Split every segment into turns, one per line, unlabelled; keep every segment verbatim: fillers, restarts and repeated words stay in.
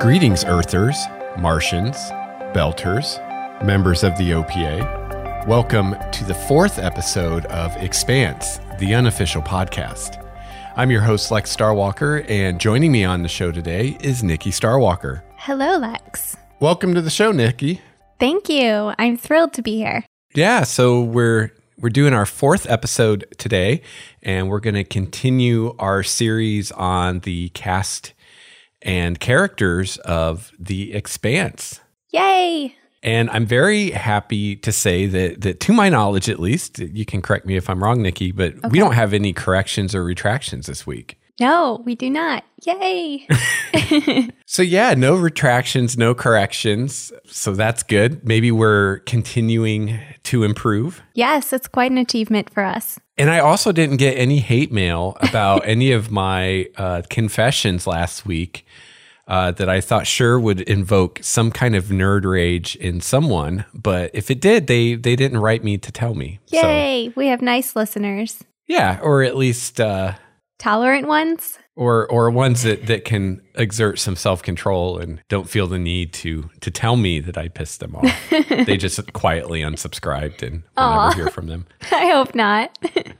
Greetings, Earthers, Martians, Belters, members of the O P A. Welcome to the fourth episode of Expanse, the unofficial podcast. I'm your host, Lex Starwalker, and joining me on the show today is Nikki Starwalker.
Hello, Lex.
Welcome to the show, Nikki.
Thank you. I'm thrilled to be here.
Yeah, so we're we're doing our fourth episode today, and we're going to continue our series on the cast and characters of The Expanse.
Yay!
And I'm very happy to say that, that to my knowledge at least, you can correct me if I'm wrong, Nikki, but
Okay.
we don't have any corrections or retractions this week.
No, we do not. Yay!
So yeah, no retractions, no corrections. So that's good. Maybe we're continuing to improve.
Yes, it's quite an achievement for us.
And I also didn't get any hate mail about any of my uh, confessions last week uh, that I thought sure would invoke some kind of nerd rage in someone. But if it did, they they didn't write me to tell me.
Yay!
So,
We have nice listeners.
yeah, or at least, uh,
Tolerant ones?
or or ones that, that can exert some self-control and don't feel the need to to tell me that I pissed them off. They just quietly unsubscribed and we'll
Aw.
never hear from them.
I hope not.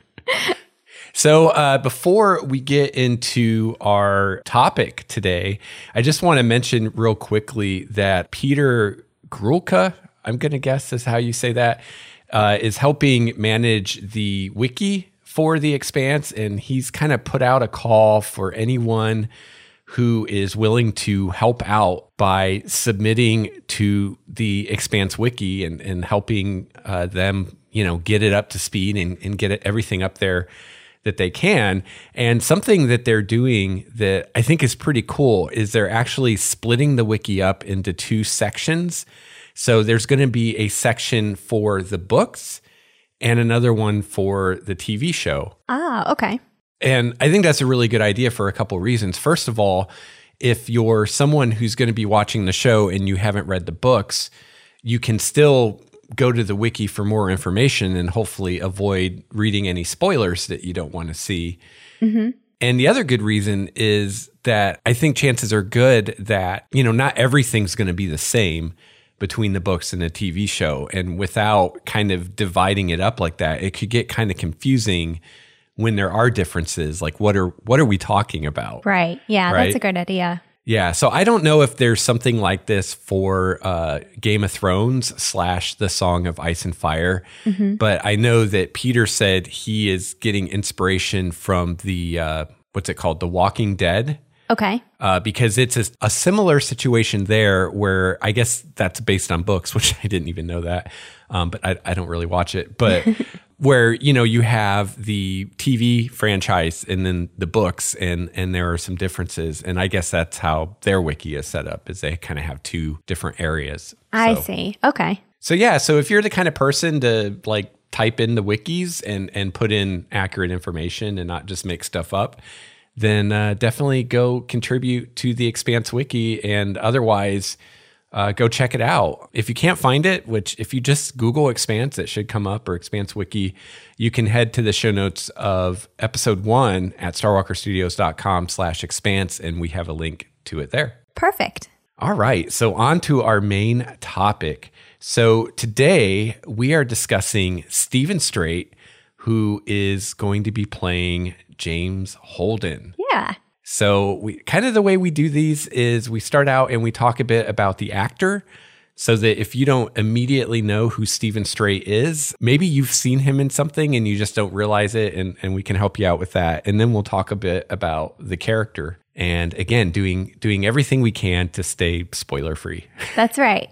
So uh, before we get into our topic today, I just want to mention real quickly that Peter Grulka, I'm going to guess is how you say that, uh, is helping manage the wiki for The Expanse. And he's kind of put out a call for anyone who is willing to help out by submitting to the Expanse wiki and, and helping uh, them, you know, get it up to speed and, and get it, everything up there that they can. And something that they're doing that I think is pretty cool is they're actually splitting the wiki up into two sections. So there's going to be a section for the books and another one for the T V show.
Ah, okay.
And I think that's a really good idea for a couple of reasons. First of all, if you're someone who's going to be watching the show and you haven't read the books, you can still go to the wiki for more information and hopefully avoid reading any spoilers that you don't want to see.
Mm-hmm.
And the other good reason is that I think chances are good that, you know, not everything's going to be the same between the books and the T V show. And without kind of dividing it up like that, it could get kind of confusing when there are differences. Like, what are what are we talking about?
Right. Yeah,
Right?
that's a good idea.
Yeah. So I don't know if there's something like this for uh, Game of Thrones slash The Song of Ice and Fire.
Mm-hmm.
But I know that Peter said he is getting inspiration from the, uh, what's it called? The Walking Dead.
Okay.
Uh, because it's a, a similar situation there where I guess that's based on books, which I didn't even know that. Um, but I, I don't really watch it. But where, you know, you have the T V franchise and then the books and, and there are some differences. And I guess that's how their wiki is set up, is they kind of have two different areas.
I
So-
see. Okay.
So yeah, so if you're the kind of person to like type in the wikis and, and put in accurate information and not just make stuff up, then uh, definitely go contribute to the Expanse wiki, and otherwise uh, go check it out. If you can't find it, which if you just Google Expanse, it should come up, or Expanse wiki, you can head to the show notes of episode one at starwalkerstudios.com slash expanse, and we have a link to it there.
Perfect.
All right, so on to our main topic. So today we are discussing Stephen Strait, who is going to be playing James Holden.
Yeah.
So we kind of the way we do these is we start out and we talk a bit about the actor, so that if you don't immediately know who Stephen Strait is, maybe you've seen him in something and you just don't realize it, and, and we can help you out with that. And then we'll talk a bit about the character. And again, doing doing everything we can to stay spoiler free.
That's right.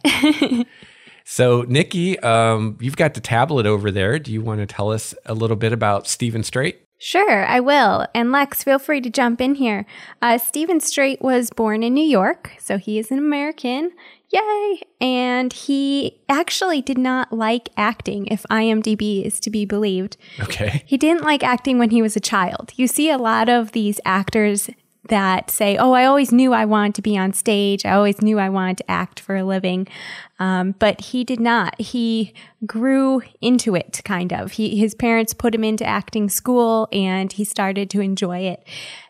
So, Nikki, um, you've got the tablet over there. Do you want to tell us a little bit about Stephen Strait?
Sure, I will. And Lex, feel free to jump in here. Uh, Stephen Strait was born in New York, so he is an American. Yay! And he actually did not like acting, if IMDb is to be believed.
Okay.
He didn't like acting when he was a child. You see a lot of these actors that say, oh, I always knew I wanted to be on stage. I always knew I wanted to act for a living. Um, but he did not. He grew into it, kind of. He, his parents put him into acting school, and he started to enjoy it.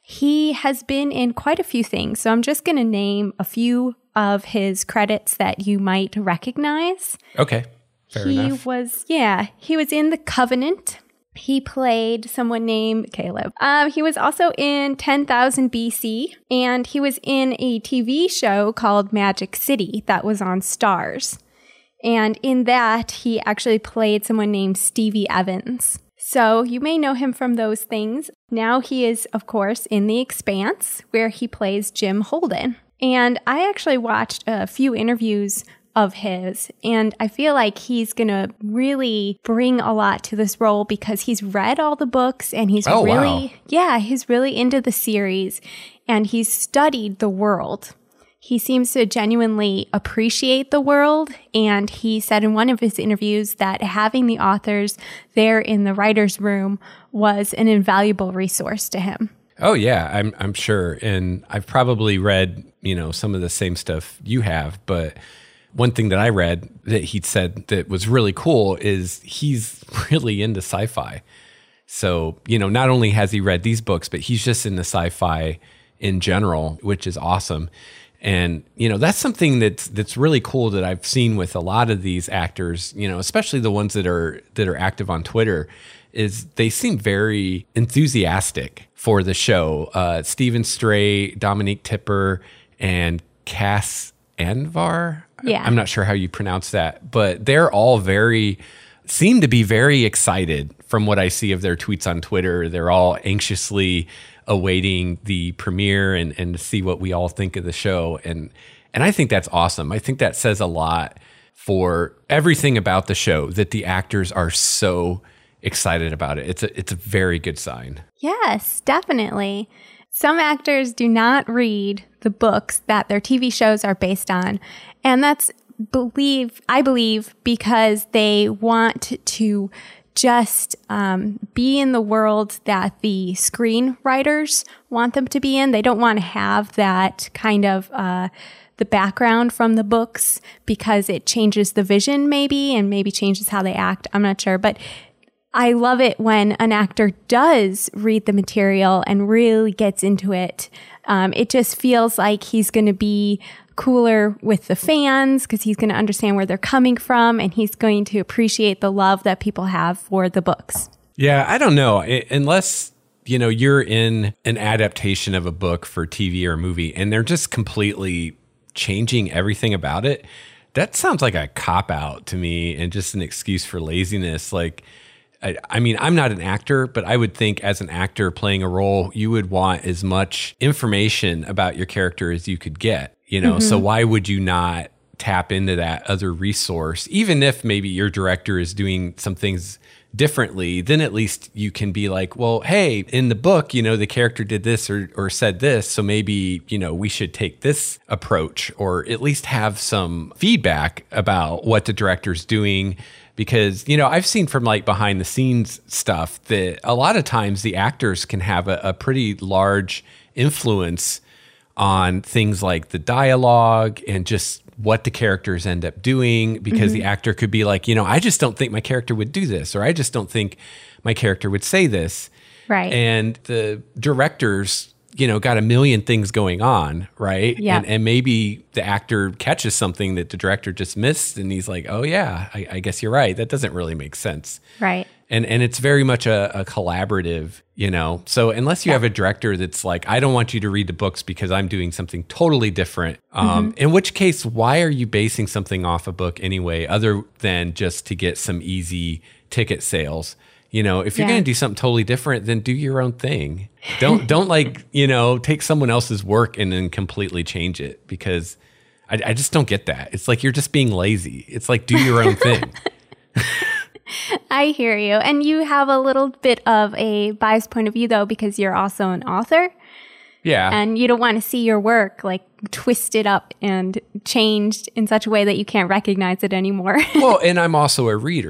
He has been in quite a few things. So I'm just going to name a few of his credits that you might recognize.
Okay, fair
he
enough.
He was, yeah, he was in The Covenant. He played someone named Caleb. Um, he was also in ten thousand B C, and he was in a T V show called Magic City that was on Starz. And in that, he actually played someone named Stevie Evans. So you may know him from those things. Now he is, of course, in The Expanse, where he plays Jim Holden. And I actually watched a few interviews of his, and I feel like he's going to really bring a lot to this role because he's read all the books, and he's
oh,
really,
wow.
yeah, he's really into the series, and he's studied the world. He seems to genuinely appreciate the world, and he said in one of his interviews that having the authors there in the writer's room was an invaluable resource to him.
Oh yeah, I'm I'm sure, and I've probably read, you know, some of the same stuff you have, but one thing that I read that he said that was really cool is he's really into sci-fi. So, you know, not only has he read these books, but he's just into sci-fi in general, which is awesome. And, you know, that's something that's that's really cool that I've seen with a lot of these actors, you know, especially the ones that are that are active on Twitter, is they seem very enthusiastic for the show. Uh, Stephen Stray, Dominique Tipper, and Cass Anvar.
Yeah.
I'm not sure how you pronounce that, but they're all very, seem to be very excited from what I see of their tweets on Twitter. They're all anxiously awaiting the premiere and, and to see what we all think of the show. And, and I think that's awesome. I think that says a lot for everything about the show, that the actors are so excited about it. It's a, it's a very good sign.
Yes, definitely. Some actors do not read the books that their T V shows are based on. And that's believe, I believe, because they want to just um, be in the world that the screenwriters want them to be in. They don't want to have that kind of uh, the background from the books because it changes the vision maybe, and maybe changes how they act. I'm not sure. But I love it when an actor does read the material and really gets into it. Um, it just feels like he's going to be cooler with the fans because he's going to understand where they're coming from, and he's going to appreciate the love that people have for the books.
Yeah, I don't know. I, unless, you know, you're in an adaptation of a book for T V or a movie and they're just completely changing everything about it, that sounds like a cop-out to me and just an excuse for laziness. Like, I, I mean, I'm not an actor, but I would think as an actor playing a role, you would want as much information about your character as you could get, you know? Mm-hmm. So why would you not tap into that other resource? Even if maybe your director is doing some things differently, then at least you can be like, well, hey, in the book, you know, the character did this or, or said this, so maybe, you know, we should take this approach, or at least have some feedback about what the director's doing. Because, you know, I've seen from like behind the scenes stuff that a lot of times the actors can have a, a pretty large influence on things like the dialogue and just what the characters end up doing, because mm-hmm. the actor could be like, you know, I just don't think my character would do this, or I just don't think my character would say this.
Right.
And the directors, you know, got a million things going on, right?
Yeah.
And, and maybe the actor catches something that the director just missed, and he's like, oh yeah, I, I guess you're right. That doesn't really make sense.
Right.
And and it's very much a, a collaborative, you know. So unless you yeah. have a director that's like, I don't want you to read the books because I'm doing something totally different. Um, mm-hmm. In which case, why are you basing something off a book anyway, other than just to get some easy ticket sales? You know, if you're yeah. going to do something totally different, then do your own thing. Don't don't like, you know, take someone else's work and then completely change it, because I, I just don't get that. It's like you're just being lazy. It's like, do your own thing.
I hear you. And you have a little bit of a biased point of view, though, because you're also an author.
Yeah.
And you don't want to see your work like twisted up and changed in such a way that you can't recognize it anymore.
Well, and I'm also a reader.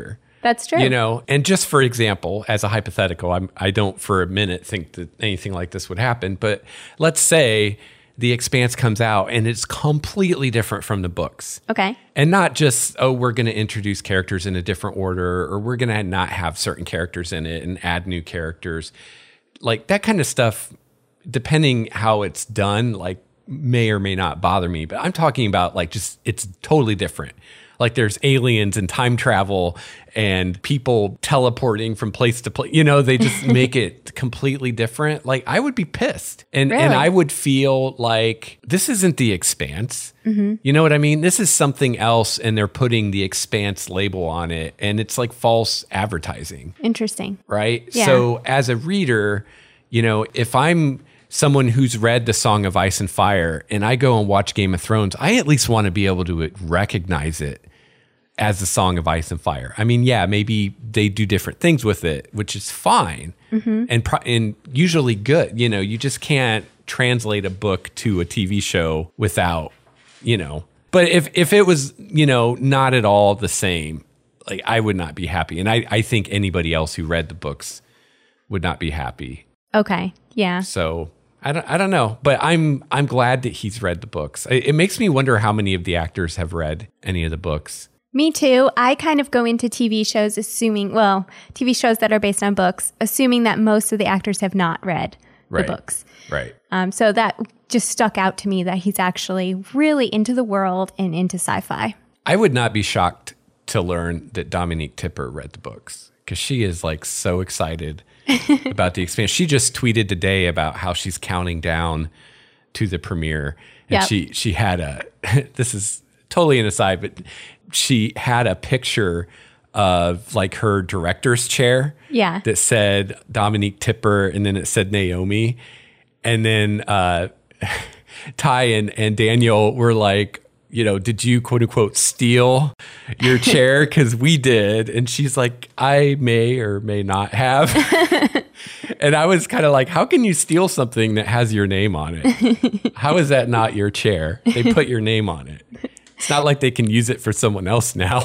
That's true.
You know, and just for example, as a hypothetical, I'm, I don't for a minute think that anything like this would happen. But let's say The Expanse comes out and it's completely different from the books.
Okay.
And not just, oh, we're going to introduce characters in a different order, or we're going to not have certain characters in it and add new characters. Like that kind of stuff, depending how it's done, like may or may not bother me. But I'm talking about like just, it's totally different. Like there's aliens and time travel and people teleporting from place to place. You know, they just make it completely different. Like I would be pissed. And
Really?
and I would feel like this isn't The Expanse. Mm-hmm. You know what I mean? This is something else and they're putting The Expanse label on it. And it's like false advertising.
Interesting.
Right?
Yeah.
So as a reader, you know, if I'm someone who's read The Song of Ice and Fire and I go and watch Game of Thrones, I at least want to be able to recognize it as The Song of Ice and Fire. I mean, yeah, maybe they do different things with it, which is fine mm-hmm. and pro- and usually good. You know, you just can't translate a book to a T V show without, you know. But if if it was, you know, not at all the same, like I would not be happy. And I, I think anybody else who read the books would not be happy.
Okay. Yeah.
So I don't, I don't know, but I'm I'm glad that he's read the books. It, it makes me wonder how many of the actors have read any of the books.
Me too. I kind of go into T V shows assuming, well, T V shows that are based on books, assuming that most of the actors have not read
Right.
the books.
Right.
Um, so that just stuck out to me that he's actually really into the world and into sci-fi.
I would not be shocked to learn that Dominique Tipper read the books because she is like so excited about The Expanse. She just tweeted today about how she's counting down to the premiere. And
Yep.
she she had a, this is totally an aside, but she had a picture of like her director's chair
Yeah.
that said Dominique Tipper and then it said Naomi. And then uh, Ty and, and Daniel were like, you know, did you quote unquote steal your chair? Because we did. And she's like, I may or may not have. And I was kind of like, how can you steal something that has your name on it? How is that not your chair? They put your name on it. It's not like they can use it for someone else now.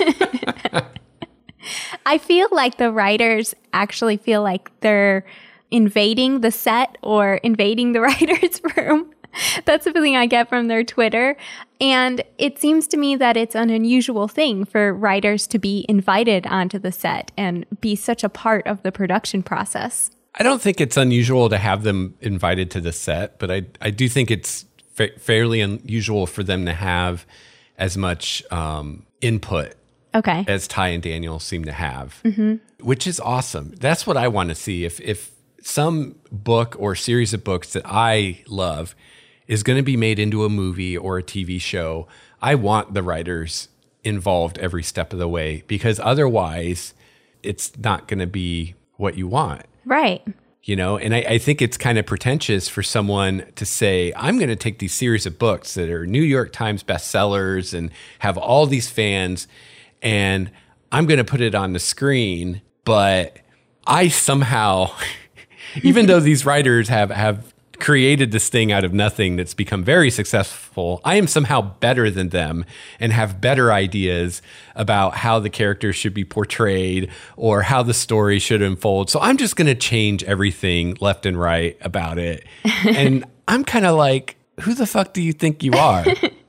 I feel like the writers actually feel like they're invading the set or invading the writer's room. That's the feeling I get from their Twitter. And it seems to me that it's an unusual thing for writers to be invited onto the set and be such a part of the production process.
I don't think it's unusual to have them invited to the set, but I, I do think it's fa- fairly unusual for them to have as much um, input
Okay.
as Ty and Daniel seem to have, mm-hmm. which is awesome. That's what I want to see. If if some book or series of books that I love is going to be made into a movie or a T V show, I want the writers involved every step of the way because otherwise it's not going to be what you want.
Right.
You know, and I, I think it's kind of pretentious for someone to say, I'm going to take these series of books that are New York Times bestsellers and have all these fans, and I'm going to put it on the screen. But I somehow, even though these writers have, have created this thing out of nothing that's become very successful, I am somehow better than them and have better ideas about how the characters should be portrayed or how the story should unfold. So I'm just going to change everything left and right about it. And I'm kind of like, who the fuck do you think you are?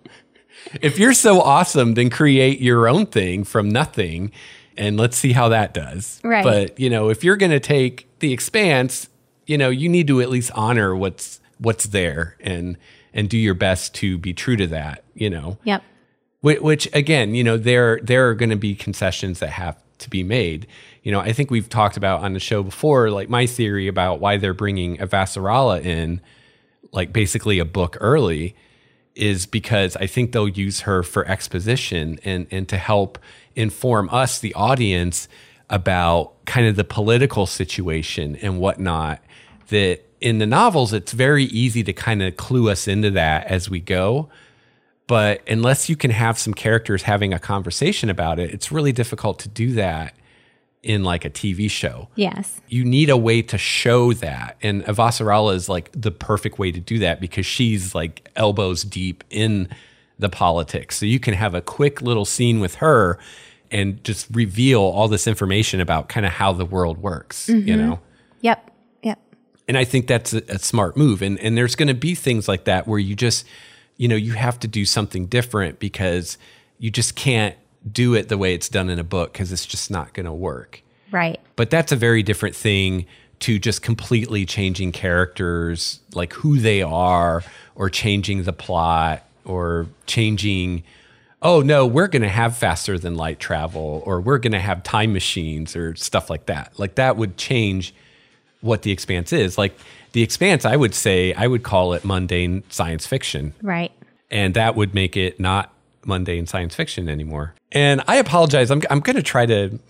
If you're so awesome, then create your own thing from nothing and let's see how that does.
Right.
But, you know, if you're going to take The Expanse, you know, you need to at least honor what's what's there and and do your best to be true to that, you know.
Yep.
Which, which again, you know, there there are going to be concessions that have to be made. You know, I think we've talked about on the show before, like my theory about why they're bringing Avasarala in, like basically a book early, is because I think they'll use her for exposition and and to help inform us, the audience, about kind of the political situation and whatnot. That in the novels, it's very easy to kind of clue us into that as we go. But unless you can have some characters having a conversation about it, it's really difficult to do that in like a T V show.
Yes.
You need a way to show that. And Avasarala is like the perfect way to do that because she's like elbows deep in the politics. So you can have a quick little scene with her and just reveal all this information about kind of how the world works,
Mm-hmm.
you know?
Yep. Yep.
And I think that's a, a smart move. And and there's going to be things like that where you just, you know, you have to do something different because you just can't do it the way it's done in a book because it's just not going to work.
Right.
But that's a very different thing to just completely changing characters, like who they are, or changing the plot, or changing, oh no, we're going to have faster than light travel, or we're going to have time machines or stuff like that. Like that would change what The Expanse is. Like The Expanse, I would say, I would call it mundane science fiction.
Right.
And that would make it not mundane science fiction anymore. And I apologize. I'm I'm going to try to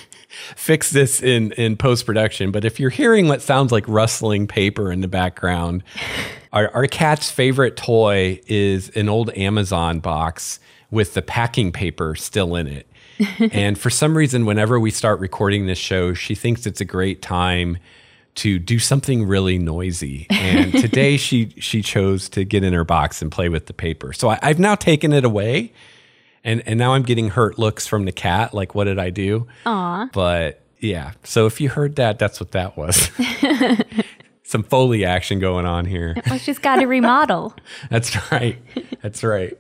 fix this in, in post-production, but if you're hearing what sounds like rustling paper in the background, our, our cat's favorite toy is an old Amazon box with the packing paper still in it. And for some reason, whenever we start recording this show, she thinks it's a great time to do something really noisy. And today she she chose to get in her box and play with the paper. So I, I've now taken it away. And and now I'm getting hurt looks from the cat. Like, what did I do?
Aw.
But yeah, so if you heard that, that's what that was. Some Foley action going on here.
Well, she's got to remodel.
That's right. That's right.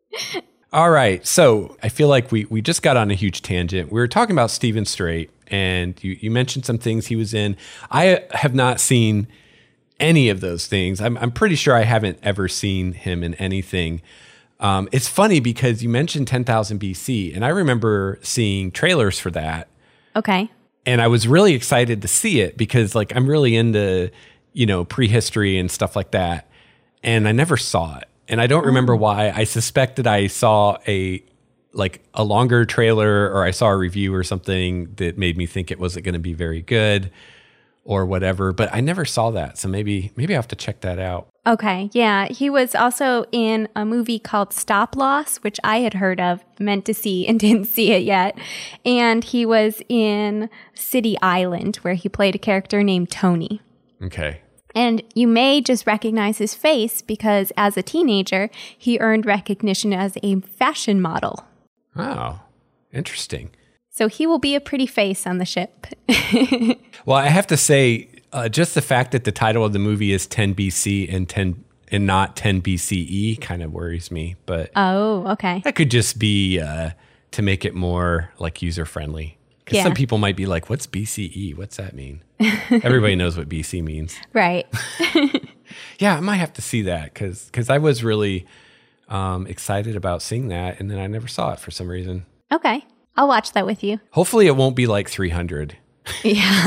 All right. So I feel like we we just got on a huge tangent. We were talking about Steven Strait, and you, you mentioned some things he was in. I have not seen any of those things. I'm I'm pretty sure I haven't ever seen him in anything. Um, it's funny because you mentioned ten thousand B C, and I remember seeing trailers for that.
Okay.
And I was really excited to see it because, like, I'm really into, you know, prehistory and stuff like that. And I never saw it. And I don't remember why. I suspected I saw a, like, a longer trailer, or I saw a review or something that made me think it wasn't going to be very good or whatever. But I never saw that. So maybe, maybe I have to check that out.
Okay. Yeah. He was also in a movie called Stop Loss, which I had heard of, meant to see, and didn't see it yet. And he was in City Island, where he played a character named Tony.
Okay.
And you may just recognize his face because as a teenager, he earned recognition as a fashion model.
Oh, interesting.
So he will be a pretty face on the ship.
Well, I have to say, uh, just the fact that the title of the movie is ten B C and ten and not ten B C E kind of worries me. But
Oh, okay.
that could just be uh, to make it more like user friendly. Because
Yeah.
some people might be like, "What's B C E? What's that mean?" Everybody knows what B C means.
Right.
Yeah, I might have to see that because because I was really um, excited about seeing that, and then I never saw it for some reason.
Okay. I'll watch that with you.
Hopefully, it won't be like three hundred.
Yeah.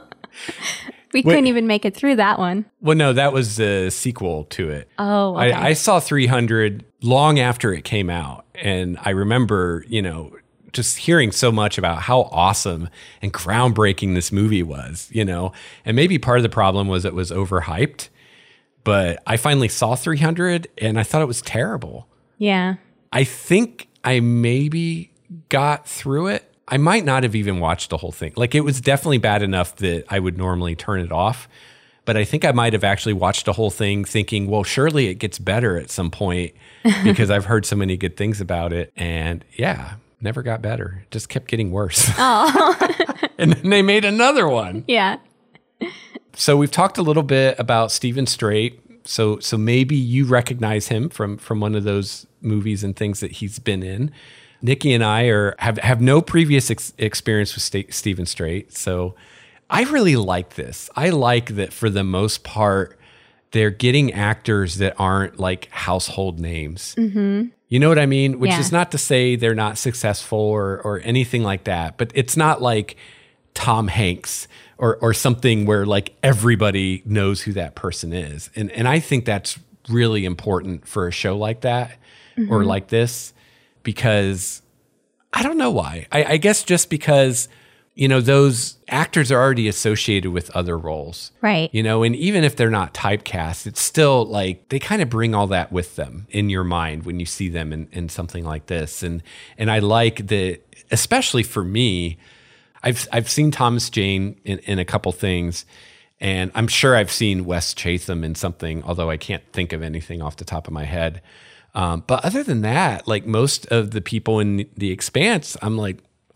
We
Wait.
couldn't even make it through that one.
Well, no, that was the sequel to it.
Oh, okay.
I, I saw three hundred long after it came out. And I remember, you know, just hearing so much about how awesome and groundbreaking this movie was, you know. And maybe part of the problem was it was overhyped. But I finally saw three hundred and I thought it was terrible.
Yeah.
I think I maybe got through it. I might not have even watched the whole thing. Like, it was definitely bad enough that I would normally turn it off. But I think I might have actually watched the whole thing thinking, well, surely it gets better at some point because I've heard so many good things about it. And yeah, never got better. It just kept getting worse.
Oh.
And then they made another one.
Yeah.
So we've talked a little bit about Steven Strait. So so maybe you recognize him from from one of those movies and things that he's been in. Nikki and I are have, have no previous ex- experience with St- Steven Strait. So I really like this. I like that for the most part, they're getting actors that aren't like household names. Mm-hmm. You know what I mean? Which
Yeah.
is not to say they're not successful or or anything like that. But it's not like Tom Hanks or or something where like everybody knows who that person is. And and I think that's really important for a show like that mm-hmm. or like this. Because I don't know why. I, I guess just because, you know, those actors are already associated with other roles.
Right.
You know, and even if they're not typecast, it's still like they kind of bring all that with them in your mind when you see them in, in something like this. And and I like that, especially for me, I've I've seen Thomas Jane in, in a couple things. And I'm sure I've seen Wes Chatham in something, although I can't think of anything off the top of my head. Um, but other than that, like most of the people in The Expanse, I'm like,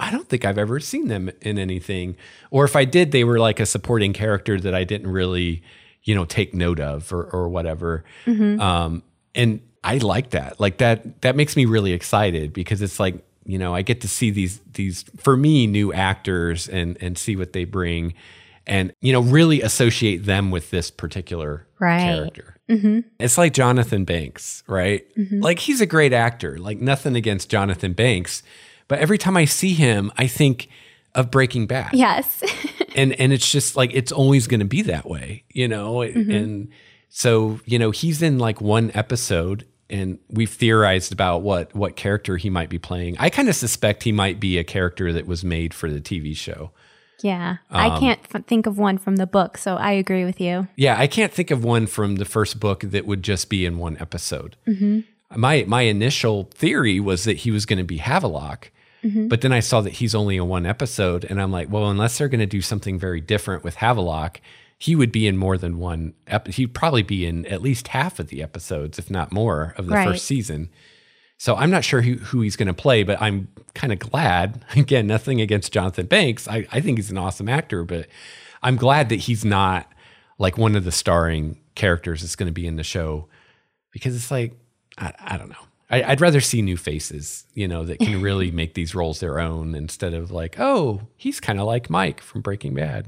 I don't think I've ever seen them in anything. Or if I did, they were like a supporting character that I didn't really, you know, take note of or, or whatever. Mm-hmm. Um, and I like that. Like that, that makes me really excited because it's like, you know, I get to see these, these for me, new actors and, and see what they bring and, you know, really associate them with this particular
right.
character. Mm-hmm. It's like Jonathan Banks, right? Mm-hmm. Like he's a great actor, like nothing against Jonathan Banks, but every time I see him, I think of Breaking Bad.
Yes.
and and it's just like, it's always going to be that way, you know? Mm-hmm. And so, you know, he's in like one episode and we've theorized about what, what character he might be playing. I kind of suspect he might be a character that was made for the T V show.
Yeah. Um, I can't f- think of one from the book, so I agree with you.
Yeah, I can't think of one from the first book that would just be in one episode. Mm-hmm. My my initial theory was that he was going to be Havelock, mm-hmm. but then I saw that he's only in one episode, and I'm like, well, unless they're going to do something very different with Havelock, he would be in more than one episode. He'd probably be in at least half of the episodes, if not more, of the right. first season. So I'm not sure who, who he's going to play, but I'm kind of glad. Again, nothing against Jonathan Banks. I, I think he's an awesome actor, but I'm glad that he's not like one of the starring characters that's going to be in the show because it's like, I, I don't know. I, I'd rather see new faces, you know, that can really make these roles their own instead of like, oh, he's kind of like Mike from Breaking Bad.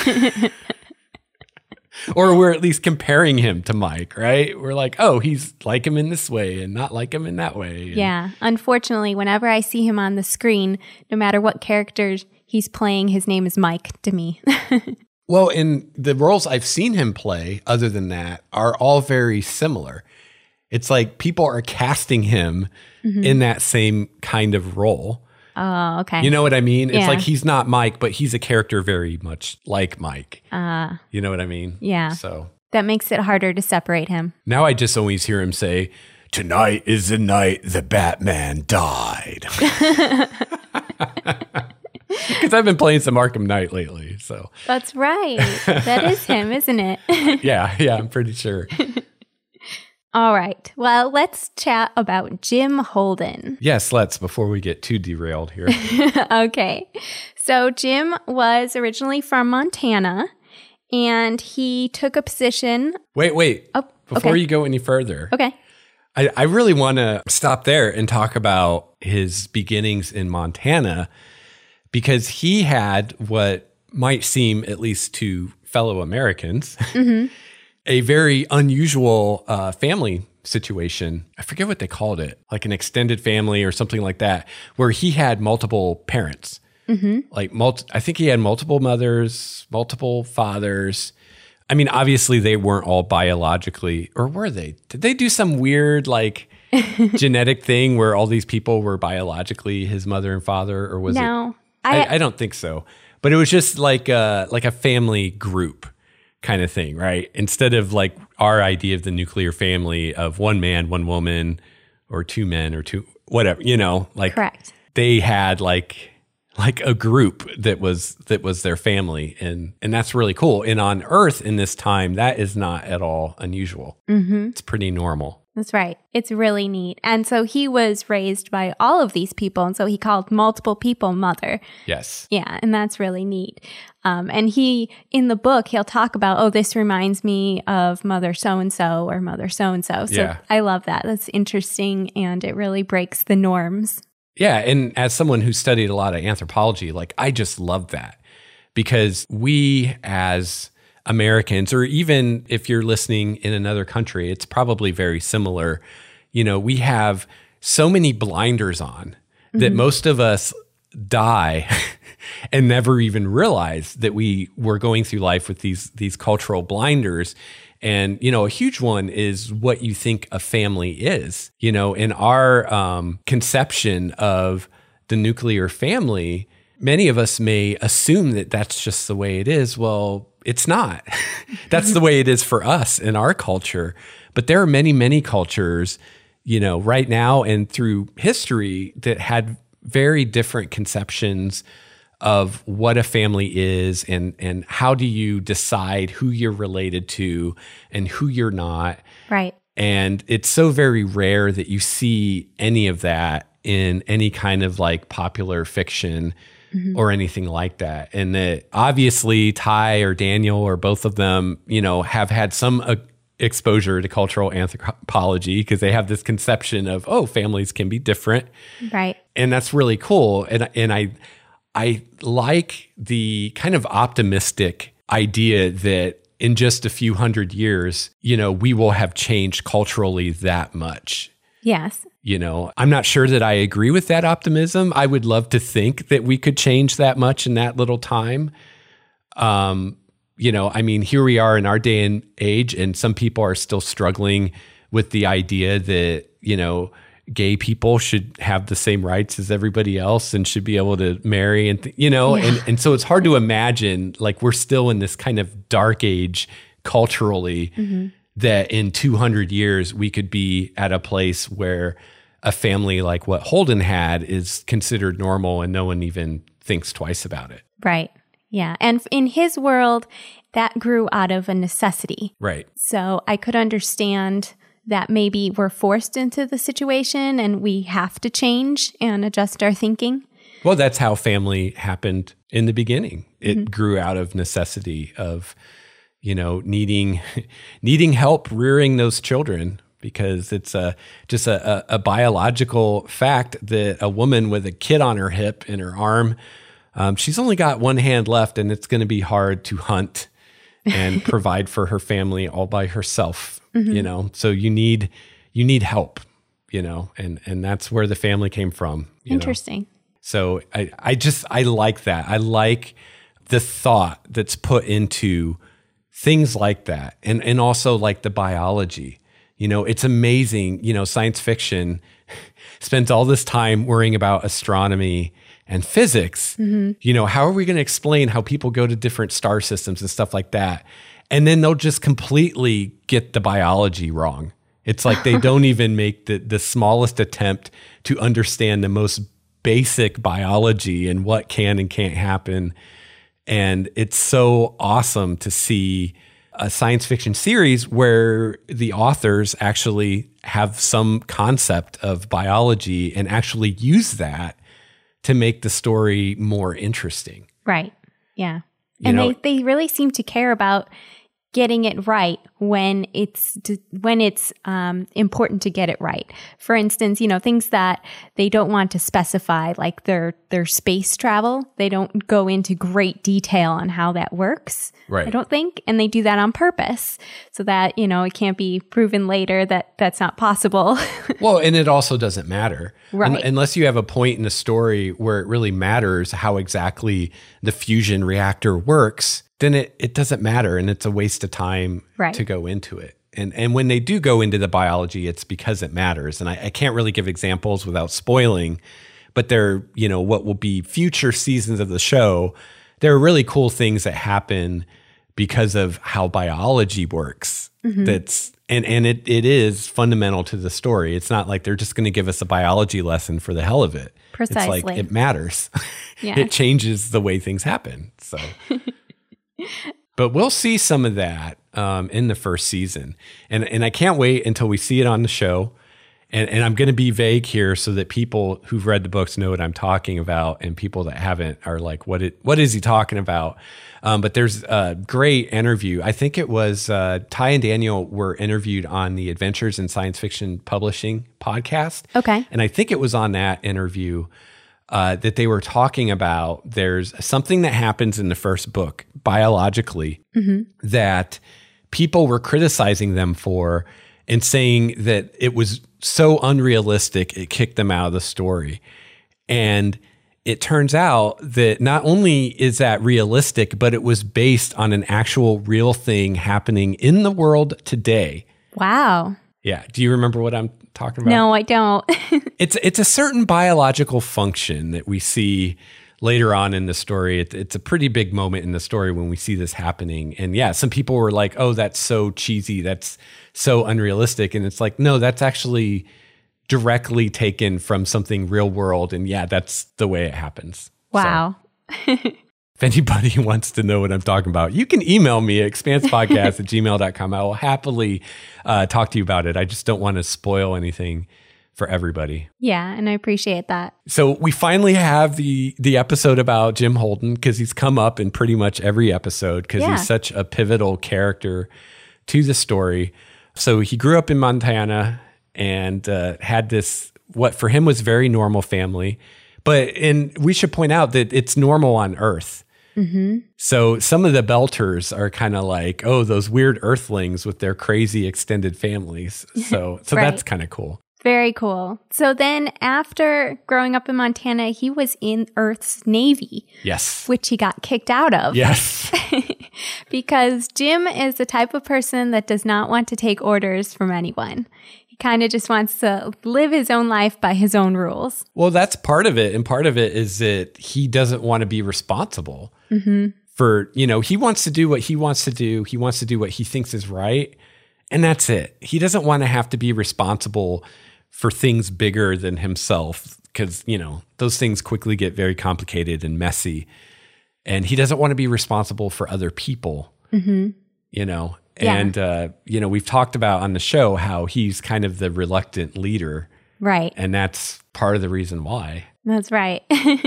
Or we're at least comparing him to Mike, right? We're like, oh, he's like him in this way and not like him in that way. And
yeah. Unfortunately, whenever I see him on the screen, no matter what character he's playing, his name is Mike to me.
Well, in the roles I've seen him play, other than that, are all very similar. It's like people are casting him mm-hmm. in that same kind of role.
Oh, okay.
You know what I mean?
Yeah.
It's like he's not Mike, but he's a character very much like Mike.
Uh,
you know what I mean?
Yeah.
So
that makes it harder to separate him.
Now I just always hear him say, "Tonight is the night the Batman died." Because I've been playing some Arkham Knight lately. So
that's right. That is him, isn't it?
yeah, yeah, I'm pretty sure.
All right. Well, let's chat about Jim Holden.
Yes, let's, before we get too derailed here.
Okay. So Jim was originally from Montana, and he took a position.
Wait, wait.
Oh,
before
okay.
you go any further.
Okay.
I, I really want to stop there and talk about his beginnings in Montana, because he had what might seem, at least to fellow Americans, mm-hmm. a very unusual uh, family situation. I forget what they called it, like an extended family or something like that, where he had multiple parents. Mm-hmm. Like, multi- I think he had multiple mothers, multiple fathers. I mean, obviously they weren't all biologically, or were they? Did they do some weird, like, genetic thing where all these people were biologically his mother and father, or was
no,
it? I, I don't think so. But it was just like a, like a family group kind of thing, right? Instead of like our idea of the nuclear family of one man, one woman, or two men, or two, whatever, you know, like
correct.
They had like like a group that was that was their family, and and that's really cool. And on Earth in this time, that is not at all unusual. Mm-hmm. It's pretty normal.
That's right. It's really neat. And so he was raised by all of these people. And so he called multiple people mother.
Yes.
Yeah. And that's really neat. Um, and he, in the book, he'll talk about, oh, this reminds me of mother so-and-so or mother so-and-so. So
yeah.
I love that. That's interesting. And it really breaks the norms.
Yeah. And as someone who studied a lot of anthropology, like I just love that, because we as Americans, or even if you're listening in another country, it's probably very similar. You know, we have so many blinders on mm-hmm. that most of us die and never even realize that we were going through life with these these cultural blinders. And, you know, a huge one is what you think a family is. You know, in our um, conception of the nuclear family, many of us may assume that that's just the way it is. Well, it's not. That's the way it is for us in our culture. But there are many, many cultures, you know, right now and through history that had very different conceptions of what a family is, and, and how do you decide who you're related to and who you're not.
Right.
And it's so very rare that you see any of that in any kind of like popular fiction mm-hmm. or anything like that. And that obviously Ty or Daniel or both of them, you know, have had some uh, exposure to cultural anthropology because they have this conception of, oh, families can be different.
Right.
And that's really cool. And, and I, I like the kind of optimistic idea that in just a few hundred years, you know, we will have changed culturally that much.
Yes.
You know, I'm not sure that I agree with that optimism. I would love to think that we could change that much in that little time. Um, you know, I mean, here we are in our day and age, and some people are still struggling with the idea that, you know, gay people should have the same rights as everybody else and should be able to marry and, th- you know, yeah. and, and so it's hard to imagine, like, we're still in this kind of dark age culturally mm-hmm. that in two hundred years we could be at a place where a family like what Holden had is considered normal and no one even thinks twice about it.
Right. Yeah. And in his world, that grew out of a necessity.
Right.
So I could understand that maybe we're forced into the situation and we have to change and adjust our thinking.
Well, that's how family happened in the beginning. It mm-hmm. grew out of necessity of, you know, needing needing help rearing those children, because it's a, just a, a, a biological fact that a woman with a kid on her hip and her arm, um, she's only got one hand left, and it's going to be hard to hunt and provide for her family all by herself. Mm-hmm. You know, so you need you need help, you know, and and that's where the family came from. You
Interesting.
know? So I I just I like that. I like the thought that's put into things like that, and and also like the biology. You know, it's amazing. You know, science fiction spends all this time worrying about astronomy and physics. Mm-hmm. You know, how are we going to explain how people go to different star systems and stuff like that? And then they'll just completely get the biology wrong. It's like they don't even make the, the smallest attempt to understand the most basic biology and what can and can't happen. And it's so awesome to see a science fiction series where the authors actually have some concept of biology and actually use that to make the story more interesting.
Right. Yeah.
You
and
know,
they, they really seem to care about getting it right when it's when it's um, important to get it right. For instance, you know, things that they don't want to specify, like their their space travel. They don't go into great detail on how that works.
Right.
I don't think, and they do that on purpose so that, you know, it can't be proven later that that's not possible.
Well, and it also doesn't matter,
right?
Un- unless you have a point in the story where it really matters how exactly the fusion reactor works. Then it, it doesn't matter, and it's a waste of time
right.
to go into it. And and when they do go into the biology, it's because it matters. And I, I can't really give examples without spoiling, but they're, you know, what will be future seasons of the show. There are really cool things that happen because of how biology works. Mm-hmm. That's and and it it is fundamental to the story. It's not like they're just going to give us a biology lesson for the hell of it.
Precisely.
It's like it matters.
Yeah.
It changes the way things happen. So. But we'll see some of that um, in the first season. And and I can't wait until we see it on the show. And, and I'm going to be vague here so that people who've read the books know what I'm talking about, and people that haven't are like, what it, what is he talking about? Um, but there's a great interview. I think it was uh, Ty and Daniel were interviewed on the Adventures in Science Fiction Publishing podcast.
Okay.
And I think it was on that interview Uh, that they were talking about there's something that happens in the first book biologically mm-hmm. that people were criticizing them for and saying that it was so unrealistic it kicked them out of the story. And it turns out that not only is that realistic, but it was based on an actual real thing happening in the world today.
Wow.
Yeah. Do you remember what I'm talking about?
No, I don't.
It's it's a certain biological function that we see later on in the story. It, it's a pretty big moment in the story when we see this happening. And yeah, some people were like, oh, that's so cheesy. That's so unrealistic. And it's like, no, that's actually directly taken from something real world. And yeah, that's the way it happens.
Wow.
So, if anybody wants to know what I'm talking about, you can email me at expanspodcast at gmail dot com. I will happily uh, talk to you about it. I just don't want to spoil anything for everybody.
Yeah, and I appreciate that.
So we finally have the the episode about Jim Holden, because he's come up in pretty much every episode because
Yeah.
he's such a pivotal character to the story. So he grew up in Montana and uh, had this, what for him was very normal family. But, and we should point out that it's normal on Earth.
Mm-hmm.
So some of the Belters are kind of like, oh, those weird Earthlings with their crazy extended families. So, so
Right.
that's kind of cool.
Very cool. So then after growing up in Montana, he was in Earth's Navy,
Yes.
which he got kicked out of.
Yes.
Because Jim is the type of person that does not want to take orders from anyone. He kind of just wants to live his own life by his own rules.
Well, that's part of it. And part of it is that he doesn't want to be responsible
Mm-hmm.
for, you know, he wants to do what he wants to do. He wants to do what he thinks is right. And that's it. He doesn't want to have to be responsible for things bigger than himself, because, you know, those things quickly get very complicated and messy. And he doesn't want to be responsible for other people,
Mm-hmm.
you know.
Yeah.
And, uh, you know, we've talked about on the show how he's kind of the reluctant leader.
Right.
And that's part of the reason why.
That's right.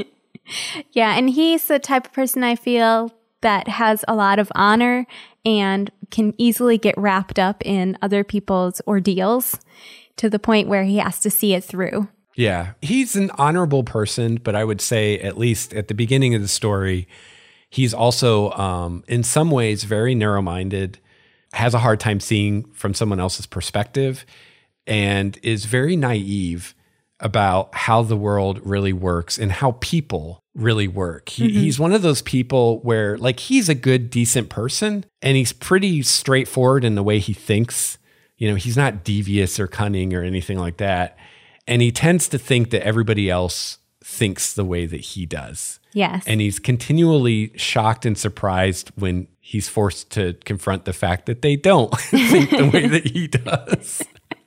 Yeah, and he's the type of person I feel that has a lot of honor and can easily get wrapped up in other people's ordeals to the point where he has to see it through.
Yeah, he's an honorable person, but I would say, at least at the beginning of the story, he's also, um, in some ways, very narrow-minded, has a hard time seeing from someone else's perspective, and is very naive about how the world really works and how people really work. He,
Mm-hmm.
He's one of those people where, like, he's a good, decent person, and he's pretty straightforward in the way he thinks. You know, he's not devious or cunning or anything like that. And he tends to think that everybody else thinks the way that he does.
Yes.
And he's continually shocked and surprised when he's forced to confront the fact that they don't think the way that he does.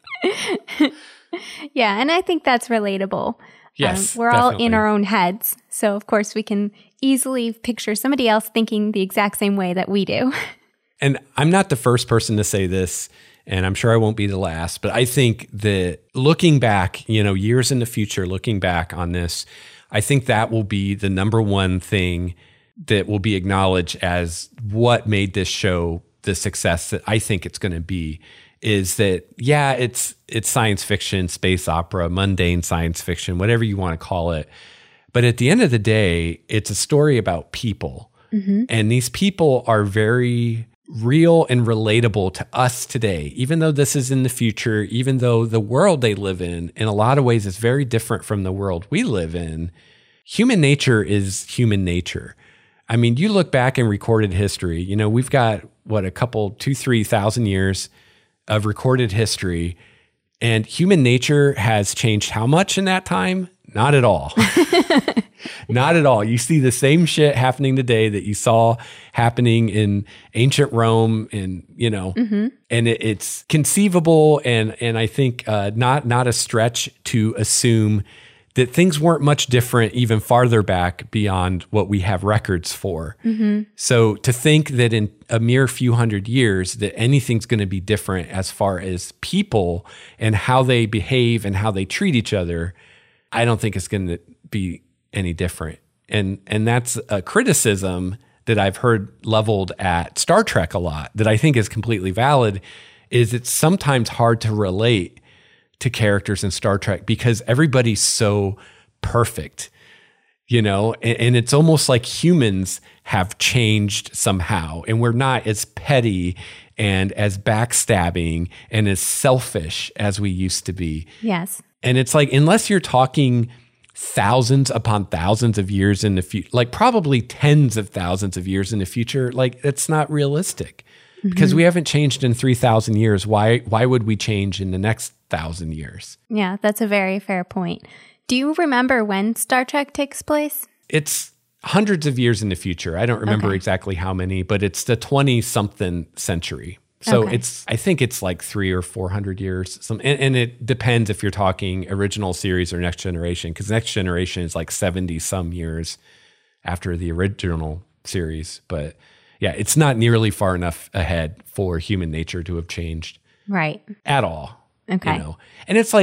Yeah, and I think that's relatable.
Yes,
Um, we're all in
definitely.
our own heads. So, of course, we can easily picture somebody else thinking the exact same way that we do.
And I'm not the first person to say this, and I'm sure I won't be the last, but I think that looking back, you know, years in the future, looking back on this, I think that will be the number one thing that will be acknowledged as what made this show the success that I think it's going to be. Is that, yeah, it's it's science fiction, space opera, mundane science fiction, whatever you want to call it. But at the end of the day, it's a story about people.
Mm-hmm.
And these people are very real and relatable to us today, even though this is in the future, even though the world they live in, in a lot of ways, is very different from the world we live in. Human nature is human nature. I mean, you look back in recorded history, you know, we've got, what, a couple, two, three thousand years of recorded history, and human nature has changed how much in that time? Not at all. Not at all. You see the same shit happening today that you saw happening in ancient Rome, and, you know,
Mm-hmm.
and it, it's conceivable, and and I think uh, not not a stretch to assume that things weren't much different even farther back beyond what we have records for.
Mm-hmm.
So to think that in a mere few hundred years that anything's going to be different as far as people and how they behave and how they treat each other, I don't think it's going to be any different. And and that's a criticism that I've heard leveled at Star Trek a lot that I think is completely valid, is it's sometimes hard to relate to characters in Star Trek because everybody's so perfect, you know, and, and it's almost like humans have changed somehow, and we're not as petty and as backstabbing and as selfish as we used to be.
Yes.
And it's like, unless you're talking thousands upon thousands of years in the future, like probably tens of thousands of years in the future, like it's not realistic. Because we haven't changed in three thousand years. Why why would we change in the next thousand years?
Yeah, that's a very fair point. Do you remember when Star Trek takes place?
It's hundreds of years in the future. I don't remember
Okay.
exactly how many, but it's the twenty-something century. So
Okay.
it's, I think it's like three or four hundred years. Some, and, and it depends if you're talking original series or Next Generation, because Next Generation is like seventy some years after the original series. But yeah, it's not nearly far enough ahead for human nature to have changed
Right.
at all.
Okay.
You know? And it's like,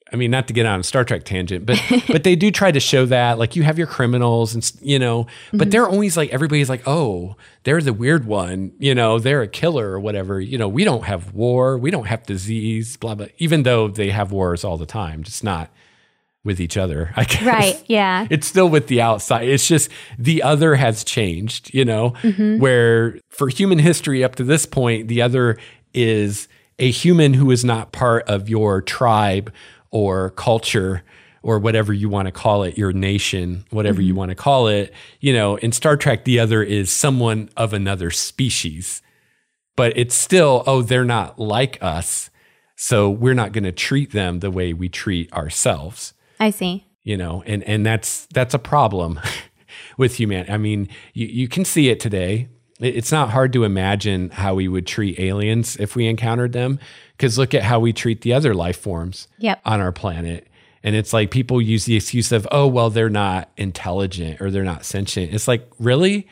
I mean, not to get on a Star Trek tangent, but but they do try to show that, like, you have your criminals and, you know, but mm-hmm. they're always like, everybody's like, oh, they're the weird one, you know, they're a killer or whatever. You know, we don't have war, we don't have disease, blah, blah, even though they have wars all the time, just not with each other, I guess.
Right, yeah.
It's still with the outside. It's just the other has changed, you know, mm-hmm. where for human history up to this point, the other is a human who is not part of your tribe or culture or whatever you want to call it, your nation, whatever mm-hmm. you want to call it. You know, in Star Trek, the other is someone of another species, but it's still, oh, they're not like us, so we're not going to treat them the way we treat ourselves.
I see.
You know, and, and that's that's a problem with humanity. I mean, you, you can see it today. It's not hard to imagine how we would treat aliens if we encountered them, because look at how we treat the other life forms
yep.
on our planet. And it's like people use the excuse of, oh, well, they're not intelligent or they're not sentient. It's like, really?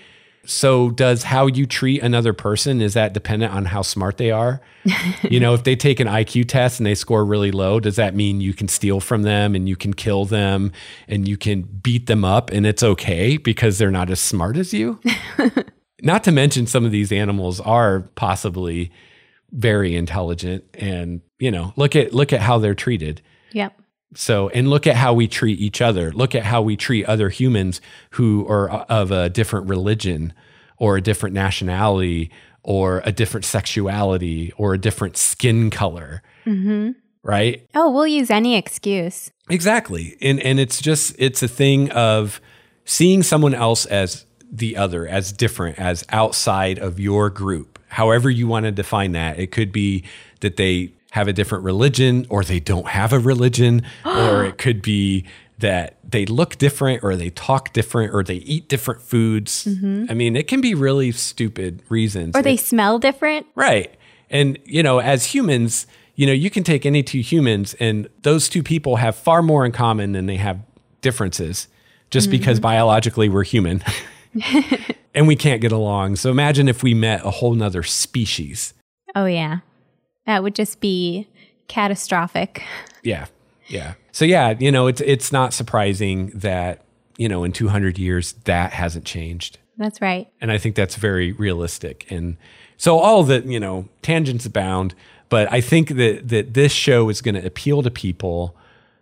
So does how you treat another person, is that dependent on how smart they are? You know, if they take an I Q test and they score really low, does that mean you can steal from them and you can kill them and you can beat them up and it's okay because they're not as smart as you? Not to mention some of these animals are possibly very intelligent, and, you know, look at look at how they're treated.
Yep.
So, and look at how we treat each other. Look at how we treat other humans who are of a different religion or a different nationality or a different sexuality or a different skin color. Mm-hmm. Right?
Oh, we'll use any excuse.
Exactly. And and it's just, it's a thing of seeing someone else as the other, as different, as outside of your group. However you want to define that. It could be that they have a different religion or they don't have a religion, or it could be that they look different or they talk different or they eat different foods. Mm-hmm. I mean, it can be really stupid reasons.
Or they
it,
smell different.
Right. And, you know, as humans, you know, you can take any two humans and those two people have far more in common than they have differences, just mm-hmm. because biologically we're human. And we can't get along. So imagine if we met a whole nother species.
Oh, yeah. That would just be catastrophic.
Yeah. Yeah. So, yeah, you know, it's it's not surprising that, you know, in two hundred years, that hasn't changed.
That's right.
And I think that's very realistic. And so all the, you know, tangents abound, but I think that, that this show is going to appeal to people,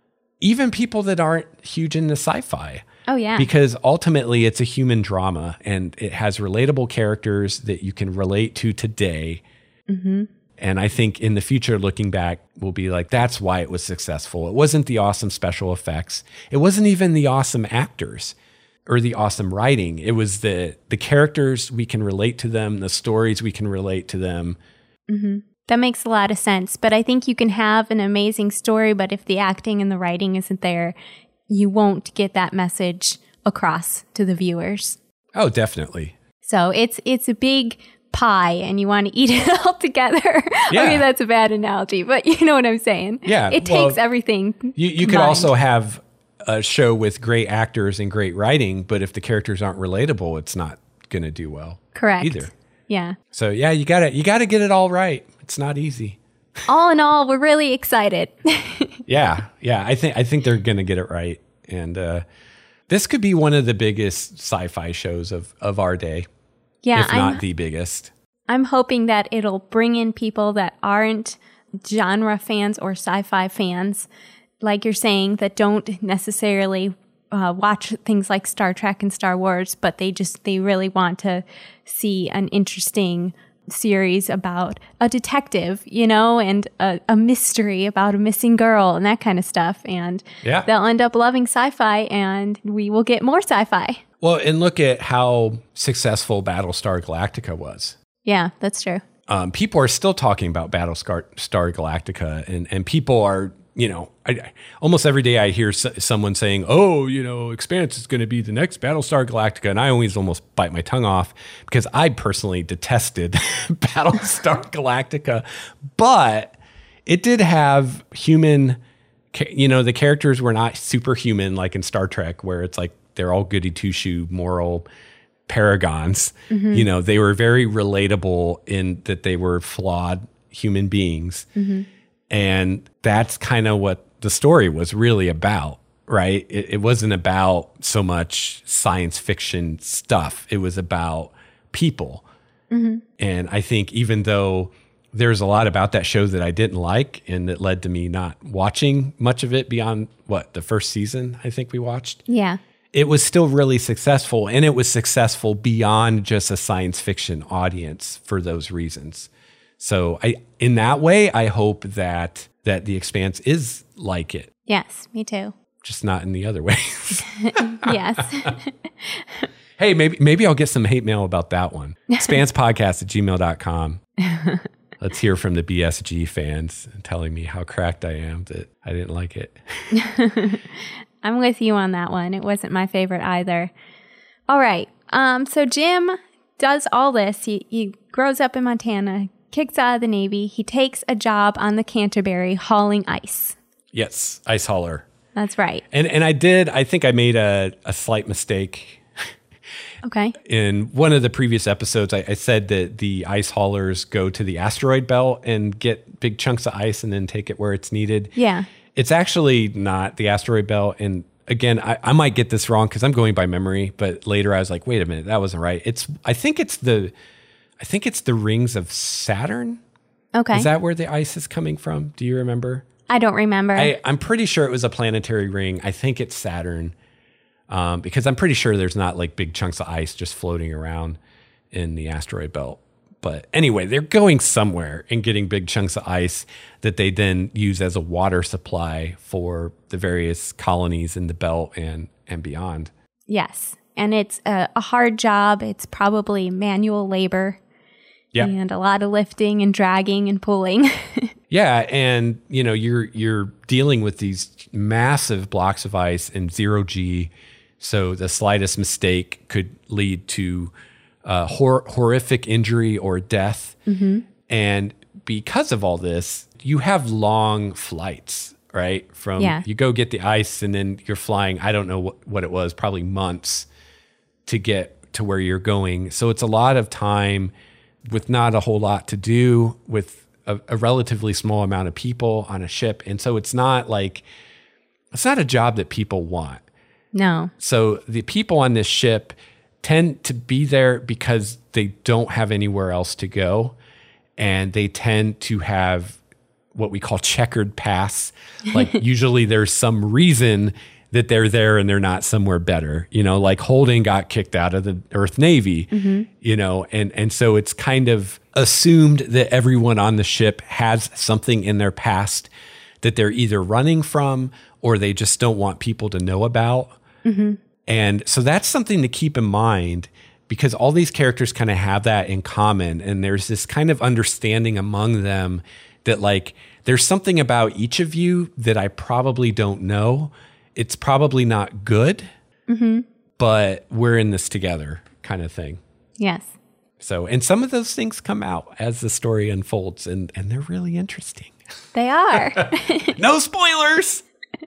even people that aren't huge into sci-fi.
Oh, yeah.
Because ultimately it's a human drama and it has relatable characters that you can relate to today. Mm-hmm. And I think in the future, looking back, we'll be like, that's why it was successful. It wasn't the awesome special effects. It wasn't even the awesome actors or the awesome writing. It was the the characters, we can relate to them, the stories, we can relate to them.
Mm-hmm. That makes a lot of sense. But I think you can have an amazing story, but if the acting and the writing isn't there, you won't get that message across to the viewers.
Oh, definitely.
So it's it's a big pie and you want to eat it all together.
Yeah.
Okay, that's a bad analogy, but you know what I'm saying.
Yeah.
It
well,
takes everything.
You, you could also have a show with great actors and great writing, but if the characters aren't relatable, it's not going to do well.
Correct.
Either.
Yeah.
So yeah, you got to you got to get it all right. It's not easy.
All in all, we're really excited.
yeah. Yeah. I think I think they're going to get it right. And uh, this could be one of the biggest sci-fi shows of, of our day.
Yeah,
if not
I'm,
the biggest.
I'm hoping that it'll bring in people that aren't genre fans or sci-fi fans, like you're saying, that don't necessarily uh, watch things like Star Trek and Star Wars, but they just, they really want to see an interesting series about a detective, you know, and a, a mystery about a missing girl and that kind of stuff. And
yeah.
they'll end up loving sci-fi and we will get more sci-fi.
Well, and look at how successful Battlestar Galactica was.
Yeah, that's true.
Um, people are still talking about Battlestar Star Galactica, and, and people are, you know, I, almost every day I hear s- someone saying, oh, you know, Expanse is going to be the next Battlestar Galactica. And I always almost bite my tongue off because I personally detested Battlestar Galactica. But it did have human, you know, the characters were not superhuman like in Star Trek, where it's like, they're all goody two-shoe moral paragons. Mm-hmm. You know, they were very relatable in that they were flawed human beings. Mm-hmm. And that's kind of what the story was really about, right? It, it wasn't about so much science fiction stuff. It was about people. Mm-hmm. And I think even though there's a lot about that show that I didn't like and that led to me not watching much of it beyond what the first season I think we watched.
Yeah.
It was still really successful, and it was successful beyond just a science fiction audience for those reasons. So I, in that way, I hope that that The Expanse is like it.
Yes, me too.
Just not in the other ways.
Yes.
Hey, maybe maybe I'll get some hate mail about that one. expanse podcast at gmail dot com. Let's hear from the B S G fans telling me how cracked I am that I didn't like it.
I'm with you on that one. It wasn't my favorite either. All right. Um, so Jim does all this. He, he grows up in Montana, kicks out of the Navy. He takes a job on the Canterbury hauling ice.
Yes, ice hauler.
That's right.
And and I did, I think I made a, a slight mistake.
Okay.
In one of the previous episodes, I, I said that the ice haulers go to the asteroid belt and get big chunks of ice and then take it where it's needed.
Yeah.
It's actually not the asteroid belt. And again, I, I might get this wrong because I'm going by memory, but later I was like, wait a minute, that wasn't right. It's I think it's the I think it's the rings of Saturn.
Okay.
Is that where the ice is coming from? Do you remember?
I don't remember.
I, I'm pretty sure it was a planetary ring. I think it's Saturn. Um, because I'm pretty sure there's not like big chunks of ice just floating around in the asteroid belt. But anyway, they're going somewhere and getting big chunks of ice that they then use as a water supply for the various colonies in the belt and, and beyond.
Yes. And it's a, a hard job. It's probably manual labor.
Yep.
And a lot of lifting and dragging and pulling.
Yeah, and you know, you're you're dealing with these massive blocks of ice in zero G. So the slightest mistake could lead to uh, hor- horrific injury or death. Mm-hmm. And because of all this, you have long flights, right? From
yeah.
you go get the ice and then you're flying, I don't know what, what it was, probably months to get to where you're going. So it's a lot of time with not a whole lot to do with a, a relatively small amount of people on a ship. And so it's not like, it's not a job that people want.
No.
So the people on this ship tend to be there because they don't have anywhere else to go. And they tend to have what we call checkered paths. Like usually there's some reason that they're there and they're not somewhere better. You know, like Holden got kicked out of the Earth Navy, mm-hmm. you know, and, and so it's kind of assumed that everyone on the ship has something in their past that they're either running from or they just don't want people to know about. Mm-hmm. And so that's something to keep in mind because all these characters kind of have that in common. And there's this kind of understanding among them that like, there's something about each of you that I probably don't know. It's probably not good, mm-hmm. but we're in this together kind of thing.
Yes.
So, and some of those things come out as the story unfolds and, and they're really interesting.
They are.
No spoilers.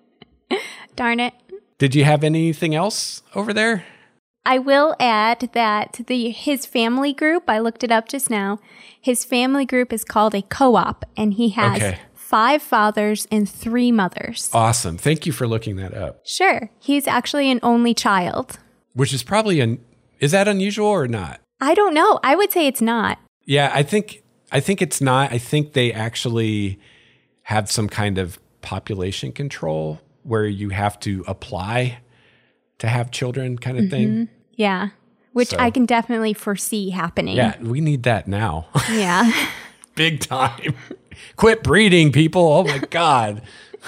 Darn it.
Did you have anything else over there?
I will add that the his family group, I looked it up just now, his family group is called a co-op, and he has
okay.
five fathers and three mothers.
Awesome. Thank you for looking that up.
Sure. He's actually an only child.
Which is probably, un- is that unusual or not?
I don't know. I would say it's not.
Yeah, I think I think it's not. I think they actually have some kind of population control where you have to apply to have children kind of mm-hmm. thing.
Yeah, which
so,
I can definitely foresee happening.
Yeah, we need that now.
Yeah.
Big time. Quit breeding, people. Oh my God.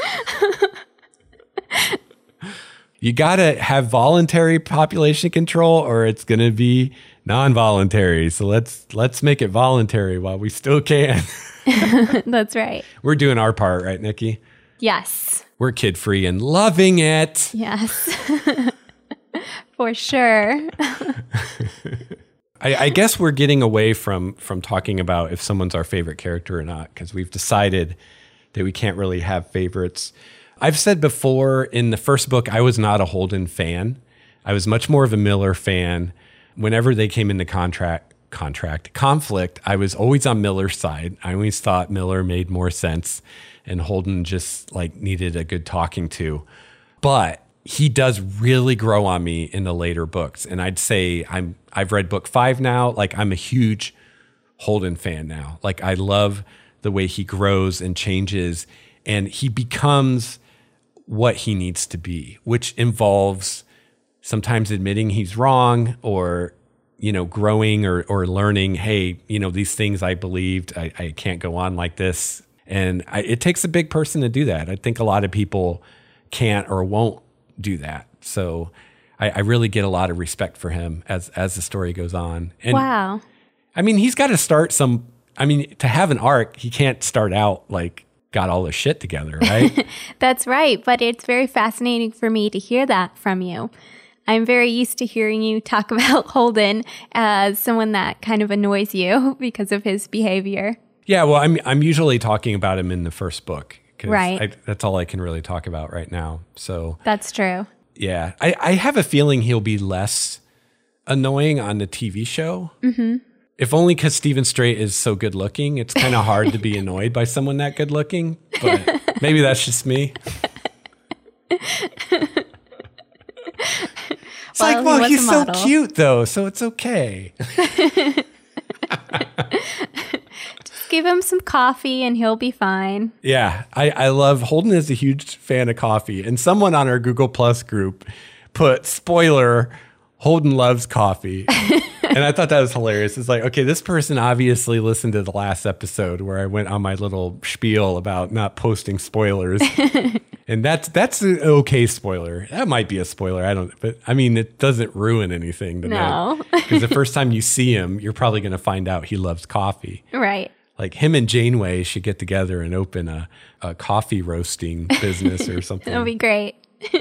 You got to have voluntary population control or it's going to be non-voluntary. So let's let's make it voluntary while we still can.
That's right. We're
doing our part, right, Nikki?
Yes.
We're kid-free and loving it.
Yes. For sure.
I, I guess we're getting away from from talking about if someone's our favorite character or not, because we've decided that we can't really have favorites. I've said before in the first book, I was not a Holden fan. I was much more of a Miller fan. Whenever they came into contract contract. Conflict, I was always on Miller's side. I always thought Miller made more sense and Holden just like needed a good talking to. But he does really grow on me in the later books. And I'd say I'm I've read book five now. Like I'm a huge Holden fan now. Like I love the way he grows and changes, and he becomes what he needs to be, which involves sometimes admitting he's wrong, or, you know, growing or, or learning, hey, you know, these things I believed, I, I can't go on like this. And I, it takes a big person to do that. I think a lot of people can't or won't do that. So I, I really get a lot of respect for him as, as the story goes on. And
wow.
I mean, he's got to start some, I mean, to have an arc, he can't start out like got all the shit together, right?
That's right. But it's very fascinating for me to hear that from you. I'm very used to hearing you talk about Holden as someone that kind of annoys you because of his behavior.
Yeah, well, I'm I'm usually talking about him in the first book. 'Cause
right.
I, that's all I can really talk about right now. So
that's true.
Yeah. I, I have a feeling he'll be less annoying on the T V show. Mm-hmm. If only because Stephen Strait is so good looking. It's kind of hard to be annoyed by someone that good looking. But maybe that's just me. It's well, like, well, he he's so cute, though, so it's okay.
Just give him some coffee and he'll be fine.
Yeah, I, I love, Holden is a huge fan of coffee. And someone on our Google Plus group put, spoiler, Holden loves coffee. And I thought that was hilarious. It's like, okay, this person obviously listened to the last episode where I went on my little spiel about not posting spoilers. And that's that's an okay spoiler. That might be a spoiler. I don't, but I mean, it doesn't ruin anything.
No.
Because the first time you see him, you're probably going to find out he loves coffee.
Right.
Like him and Janeway should get together and open a, a coffee roasting business or something.
That would be great.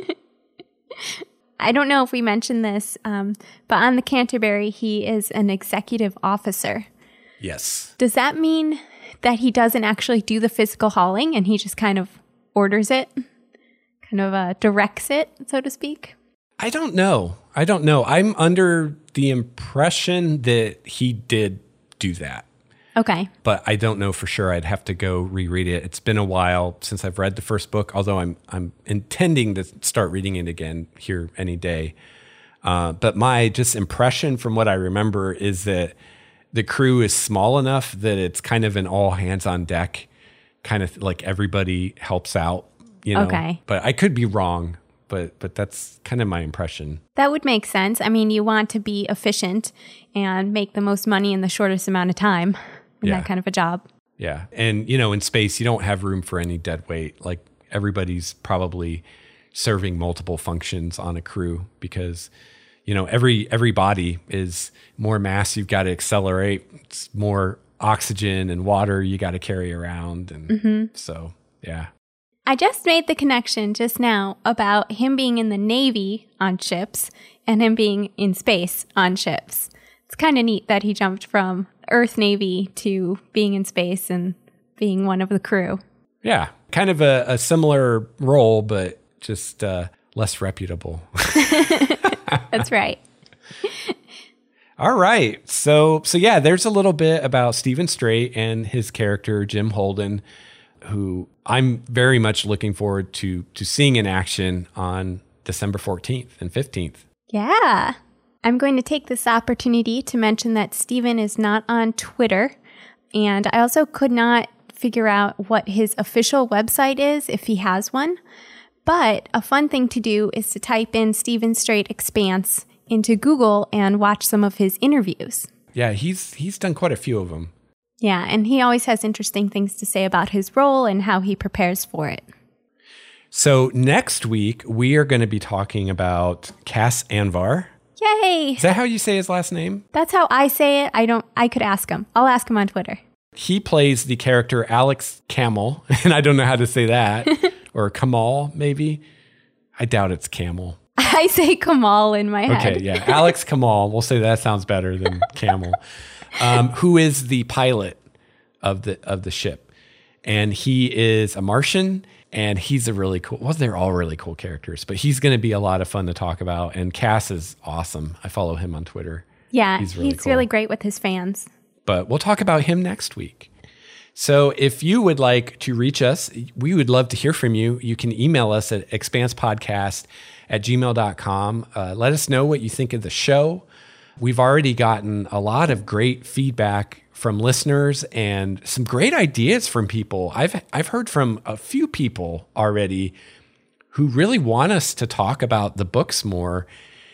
I don't know if we mentioned this, um, but on the Canterbury, he is an executive officer.
Yes.
Does that mean that he doesn't actually do the physical hauling and he just kind of orders it, kind of uh, directs it, so to speak?
I don't know. I don't know. I'm under the impression that he did do that.
Okay.
But I don't know for sure. I'd have to go reread it. It's been a while since I've read the first book, although I'm I'm intending to start reading it again here any day. Uh, but my just impression from what I remember is that the crew is small enough that it's kind of an all hands on deck, kind of like everybody helps out, you know.
Okay.
But I could be wrong, but but that's kind of my impression.
That would make sense. I mean, you want to be efficient and make the most money in the shortest amount of time. In yeah. that kind of a job.
Yeah. And, you know, in space, you don't have room for any dead weight. Like everybody's probably serving multiple functions on a crew because, you know, every every body is more mass you've got to accelerate. It's more oxygen and water you got to carry around. And mm-hmm. so, yeah.
I just made the connection just now about him being in the Navy on ships and him being in space on ships. It's kind of neat that he jumped from Earth Navy to being in space and being one of the crew.
Yeah, kind of a, a similar role, but just uh, less reputable.
That's right.
All right. So, so yeah, there's a little bit about Stephen Strait and his character, Jim Holden, who I'm very much looking forward to, to seeing in action on December fourteenth and fifteenth.
Yeah. I'm going to take this opportunity to mention that Stephen is not on Twitter, and I also could not figure out what his official website is, if he has one. But a fun thing to do is to type in Stephen Strait Expanse into Google and watch some of his interviews.
Yeah, he's he's done quite a few of them.
Yeah, and he always has interesting things to say about his role and how he prepares for it.
So next week, we are going to be talking about Cas Anvar.
Yay!
Is that how you say his last name?
That's how I say it. I don't. I could ask him. I'll ask him on Twitter.
He plays the character Alex Camel, and I don't know how to say that. Or Kamal, maybe. I doubt it's Camel.
I say Kamal in my head.
Okay, yeah. Alex Kamal. We'll say that sounds better than Camel. Um, who is the pilot of the of the ship. And he is a Martian. And he's a really cool, well, they're all really cool characters, but he's going to be a lot of fun to talk about. And Cas is awesome. I follow him on Twitter.
Yeah,
he's really,
he's
cool.
really great with his fans.
But we'll talk about him next week. So if you would like to reach us, we would love to hear from you. You can email us at expanspodcast at gmail dot com. Uh, let us know what you think of the show. We've already gotten a lot of great feedback from listeners and some great ideas from people. I've I've heard from a few people already who really want us to talk about the books more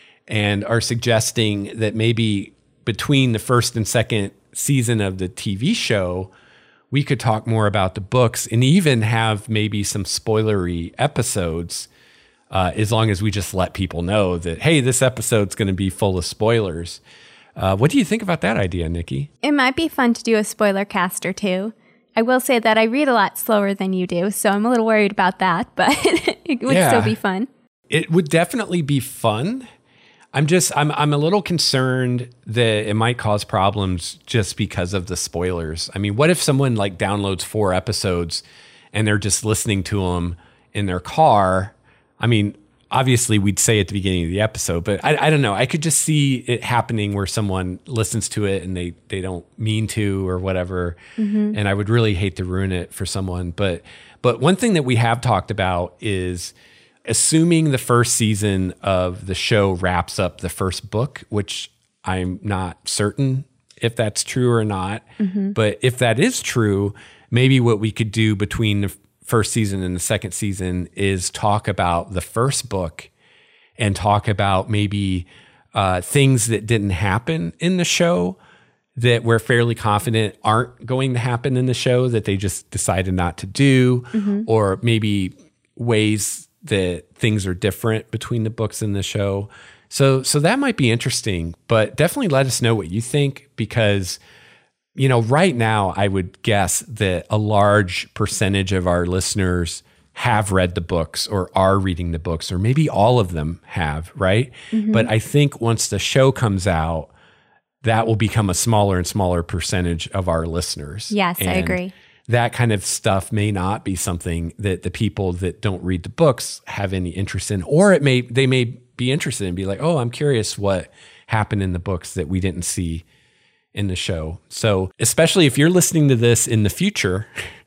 and are suggesting that maybe between the first and second season of the T V show, we could talk more about the books and even have maybe some spoilery episodes, uh, as long as we just let people know that, hey, this episode's going to be full of spoilers. Uh, what do you think about that idea, Nikki?
It might be fun to do a spoiler cast or two. I will say that I read a lot slower than you do, so I'm a little worried about that, but it would
yeah,
still be fun.
It would definitely be fun. I'm just, I'm, I'm a little concerned that it might cause problems just because of the spoilers. I mean, what if someone like downloads four episodes and they're just listening to them in their car? I mean, obviously we'd say at the beginning of the episode, but I, I don't know. I could just see it happening where someone listens to it and they, they don't mean to or whatever. Mm-hmm. And I would really hate to ruin it for someone. But, but one thing that we have talked about is assuming the first season of the show wraps up the first book, which I'm not certain if that's true or not. Mm-hmm. But if that is true, maybe what we could do between the first season and the second season is talk about the first book and talk about maybe uh, things that didn't happen in the show that we're fairly confident aren't going to happen in the show that they just decided not to do, mm-hmm. or maybe ways that things are different between the books and the show. So, so that might be interesting, but definitely let us know what you think, because, you know, right now I would guess that a large percentage of our listeners have read the books or are reading the books, or maybe all of them have, right? Mm-hmm. But I think once the show comes out, that will become a smaller and smaller percentage of our listeners.
Yes,
and
I agree.
That kind of stuff may not be something that the people that don't read the books have any interest in, or it may they may be interested and be like, oh, I'm curious what happened in the books that we didn't see in the show. So especially if you're listening to this in the future,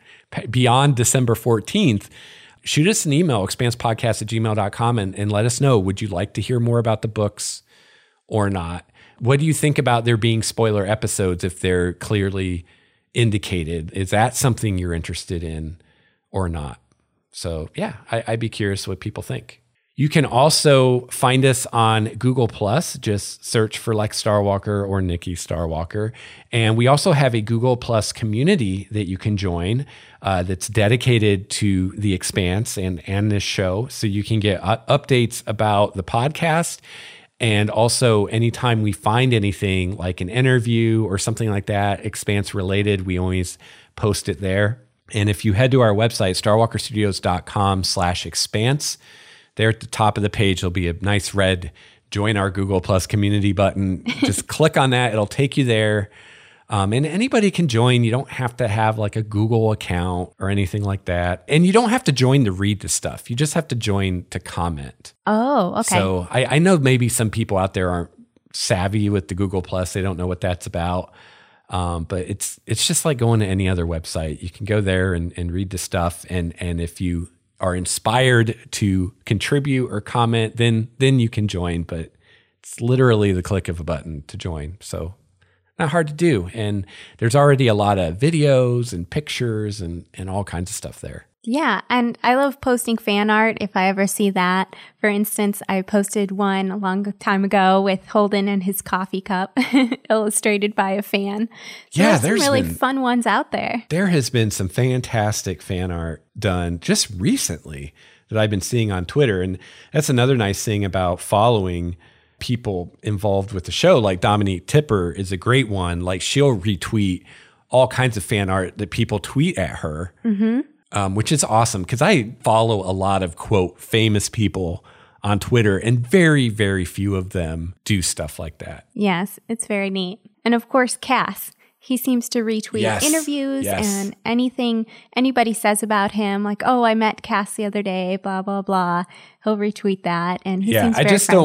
beyond December fourteenth, shoot us an email, expanspodcast at gmail dot com, and, and let us know, would you like to hear more about the books or not? What do you think about there being spoiler episodes if they're clearly indicated? Is that something you're interested in or not? So yeah, I, I'd be curious what people think. You can also find us on Google Plus. Just search for Lex Starwalker or Nikki Starwalker. And we also have a Google Plus community that you can join uh, that's dedicated to The Expanse and, and this show. So you can get uh, updates about the podcast. And also, anytime we find anything like an interview or something like that, Expanse related, we always post it there. And if you head to our website, starwalkerstudios.com slash expanse, there at the top of the page, there'll be a nice red join our Google Plus community button. Just click on that. It'll take you there. Um, and anybody can join. You don't have to have like a Google account or anything like that. And you don't have to join to read the stuff. You just have to join to comment.
Oh, okay.
So I, I know maybe some people out there aren't savvy with the Google Plus. They don't know what that's about. Um, but it's it's just like going to any other website. You can go there and, and read the stuff. And and if you are inspired to contribute or comment, then then you can join. But it's literally the click of a button to join. So not hard to do. And there's already a lot of videos and pictures and, and all kinds of stuff there.
Yeah, and I love posting fan art if I ever see that. For instance, I posted one a long time ago with Holden and his coffee cup illustrated by a fan. So
yeah,
there's,
there's
some really
been,
fun ones out there.
There has been some fantastic fan art done just recently that I've been seeing on Twitter. And that's another nice thing about following people involved with the show. Like Dominique Tipper is a great one. Like she'll retweet all kinds of fan art that people tweet at her. Mm-hmm. Um, which is awesome because I follow a lot of, quote, famous people on Twitter, and very, very few of them do stuff like that.
Yes, it's very neat. And of course, Cass. He seems to retweet
yes.
interviews
yes.
and anything anybody says about him, like, oh, I met Cass the other day, blah, blah, blah. He'll retweet that, and he
yeah,
seems
I
very
just
friendly.
Don't,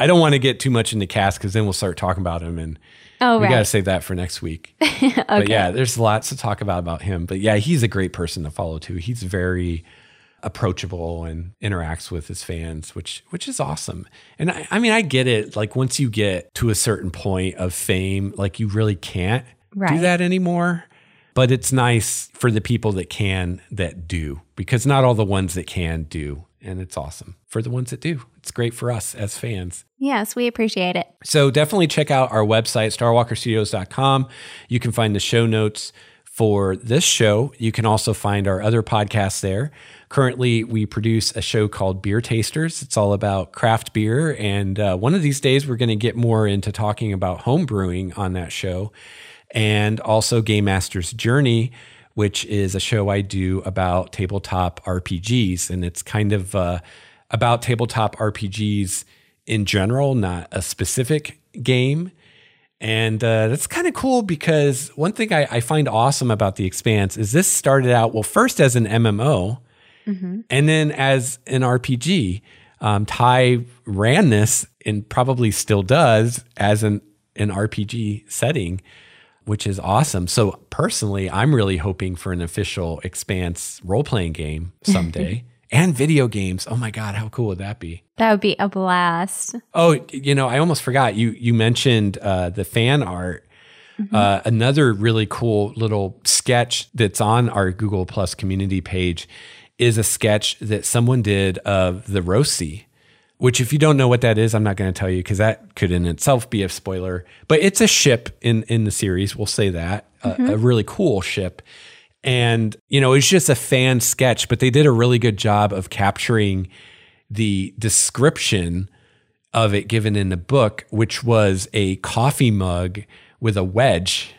I don't want to get too much into Cass because then we'll start talking about him, and
oh,
we
right.
got to save that for next week. Okay. But yeah, there's lots to talk about about him. But yeah, he's a great person to follow too. He's very approachable and interacts with his fans, which which is awesome. And I, I mean, I get it. Like once you get to a certain point of fame, like you really can't
right.
do that anymore. But it's nice for the people that can, that do, because not all the ones that can do. And it's awesome for the ones that do. It's great for us as fans.
Yes, we appreciate it.
So definitely check out our website, star walker studios dot com. You can find the show notes for this show. You can also find our other podcasts there. Currently, we produce a show called Beer Tasters. It's all about craft beer. And uh, one of these days, we're going to get more into talking about home brewing on that show. And also Game Master's Journey, which is a show I do about tabletop R P Gs. And it's kind of uh, about tabletop R P Gs in general, not a specific game. And uh, that's kind of cool because one thing I, I find awesome about The Expanse is this started out, well, first as an M M O mm-hmm. and then as an R P G. Um, Ty ran this and probably still does as an, an R P G setting, which is awesome. So personally, I'm really hoping for an official Expanse role-playing game someday. And video games. Oh my God, how cool would that be?
That would be a blast.
Oh, you know, I almost forgot. You you mentioned uh, the fan art. Mm-hmm. Uh, another really cool little sketch that's on our Google Plus community page is a sketch that someone did of the Roci, which if you don't know what that is, I'm not going to tell you because that could in itself be a spoiler. But it's a ship in, in the series, we'll say that, mm-hmm. a, a really cool ship. And, you know, it's just a fan sketch, but they did a really good job of capturing the description of it given in the book, which was a coffee mug with a wedge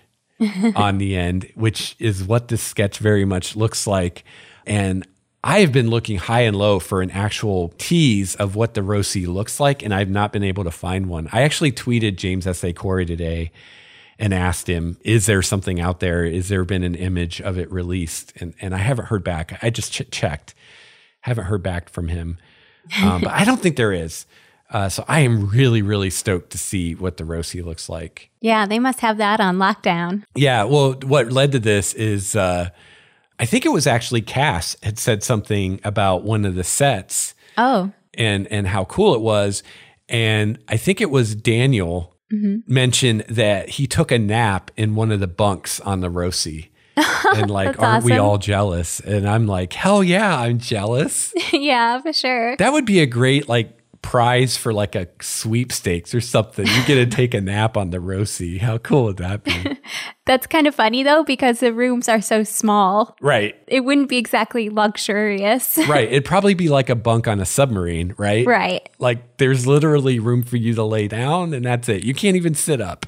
on the end, which is what this sketch very much looks like. And I have been looking high and low for an actual tease of what the Roci looks like, and I've not been able to find one. I actually tweeted James S A. Corey today and asked him, is there something out there? Is there been an image of it released? And and I haven't heard back. I just ch- checked. Haven't heard back from him. Um, but I don't think there is. Uh, so I am really, really stoked to see what the Roci looks like.
Yeah, they must have that on lockdown.
Yeah, well, what led to this is uh, I think it was actually Cass had said something about one of the sets.
Oh. And,
and how cool it was. And I think it was Daniel Mm-hmm. mentioned that he took a nap in one of the bunks on the Roci. And like, aren't awesome. We all jealous? And I'm like, hell yeah, I'm jealous.
Yeah, for sure.
That would be a great like prize for like a sweepstakes or something. You get to take a nap on the Roci. How cool would that be?
That's kind of funny though, because the rooms are so small.
Right.
It wouldn't be exactly luxurious.
Right. It'd probably be like a bunk on a submarine, right?
Right.
Like there's literally room for you to lay down and that's it. You can't even sit up.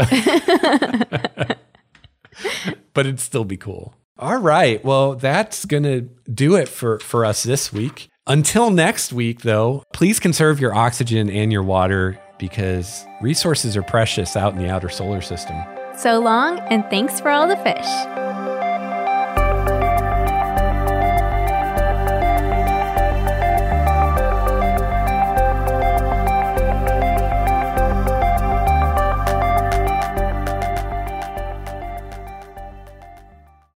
But it'd still be cool. All right. Well, that's going to do it for, for us this week. Until next week, though, please conserve your oxygen and your water because resources are precious out in the outer solar system.
So long, and thanks for all the fish.